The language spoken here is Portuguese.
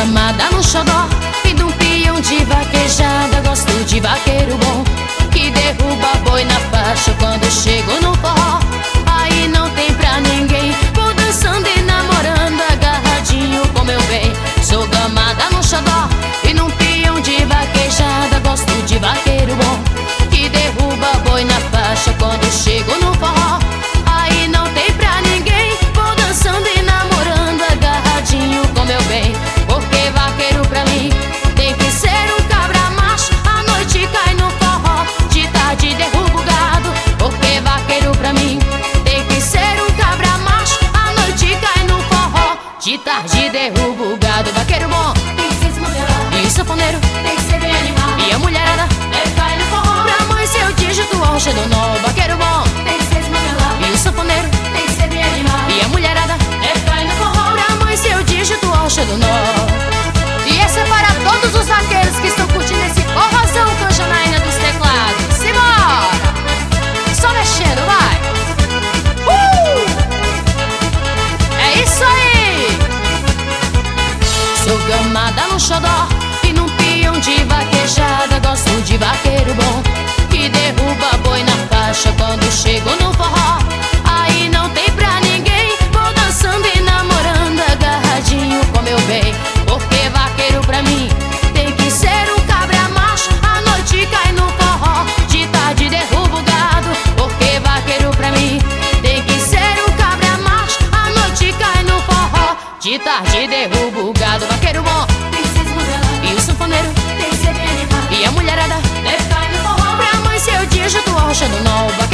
gamada no xodó e de um peão de vaquejada. Gosto de vaqueiro bom que derruba boi na faixa quando chego no forró. Aí não tem pra ninguém, vou dançando e namorando agarradinho com meu bem. Sou gamada no xodó e num peão de vaquejada. Gosto de vaqueiro bom que derruba boi na faixa quando chego no forró. Aí não tem pra ninguém, vou dançando e namorando agarradinho com meu bem. Porque vaqueiro pra mim tem que ser um cabra macho. À noite cai no forró, de tarde derruba o gado. Porque vaqueiro pra mim tem que ser um cabra macho. À noite cai no forró, de tarde derruba o gado. Vaqueiro bom Tem que ser desmodelado, e o sanfoneiro tem que ser bem animado. e a mulherada Deve cair no forró. pra mãe seu dígito ao cheio do nó. Vaqueiro bom Tem que ser desmodelado, e o sanfoneiro tem que ser bem animado. e a mulherada Deve cair no forró. pra mãe seu dígito ao cheio do nó. E esse é para todos os vaqueiros que estão curtindo esse forrozão com a Janaína dos teclados. Simbora! Só mexendo, vai! É isso aí! Sou gamada no xodó e num peão de vaquejada. Gosto de vaqueiro bom que derruba boi na faixa quando chego no forró. Aí não tem pra ninguém, vou dançando e namorando agarradinho com meu bem. Porque vaqueiro pra mim tem que ser um cabra macho. À noite cai no forró, de tarde derruba o gado. Porque vaqueiro pra mim tem que ser um cabra macho. À noite cai no forró, de tarde derruba o gado. Vaqueiro bom Tem que ser desmodelado, e o sanfoneiro tem que ser bem animado. e a mulherada Deve cair no forró. pra mãe seu dígito ao cheio do nó.